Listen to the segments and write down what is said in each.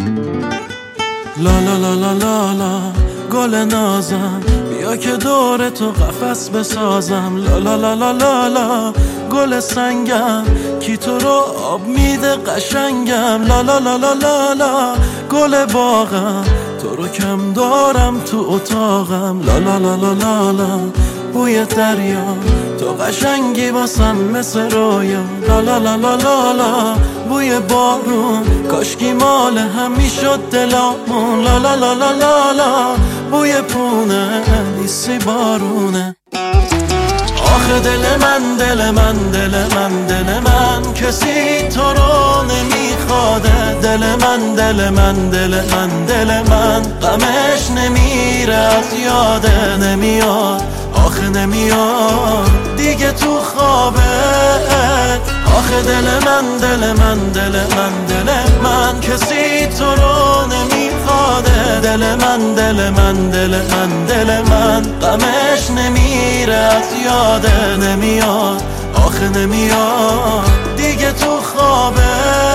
لا لا لا لا لا لا گل نازم، بیا که دور تو قفس بسازم. لا لا لا لا لا لا گل سنگم، کی تو رو آب میده قشنگم. لا لا لا لا لا لا گل باغم، تو رو کم دارم تو اتاقم. لا لا لا لا لا لا بوی دریا، تو قشنگی واسم مثل رویا. لا لا لا لا لا لا بوی بارون، کاشکی مال هم میشد دلامون. لا لا لا لا لا لا بوی پونه، نیستی بارونه. آخه دل من دل من دل من دل من، کسی تو رو نمیخواده. دل من دل من دل من دل من، غمش نمیره از یاده. نمیاد آخه نمیاد دیگه تو خوابه. آخه دل من دل من دل من دل من، کسی تو رو نمیخواده. دل من دل من دل من دل من، غمش نمیره از یاده. نمیاد آخه نمیاد دیگه تو خوابه.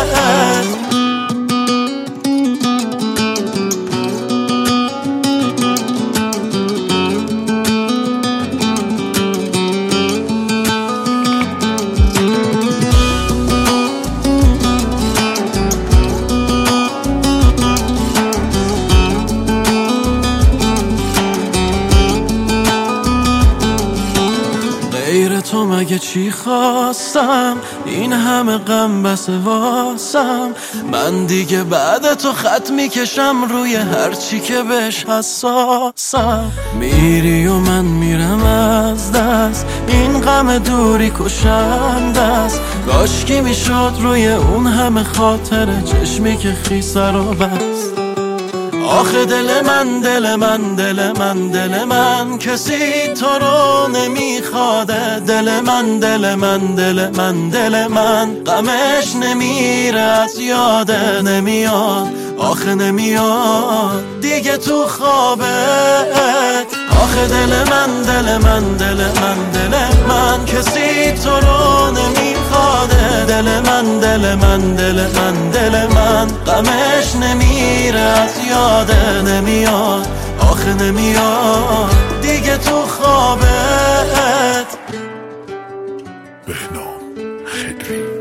غیر تو مگه چی خواستم، این همه غم بس واسم. من دیگه بعد تو خط میکشم روی هرچی که بهش حساسم. میری و من میرم از دست، این غم دوری کشنده است. کاشکی میشد روی اون همه خاطر چشمی که خیسه رو بست. آخه دل من دل من دل من دل من، کسی تو رو نمیخواده. دل من دل من دل من دل من، غمش نمیره از یاده. نمیاد آخه نمیاد دیگه تو خوابه. آخه دل من دل من دل من دل من، کسی تو رو نمیخواده. دل من دل من دل من دل من، غمش نمیره از یاده. نمیاد آخه نمیاد دیگه تو خوابت. بهنام خدری.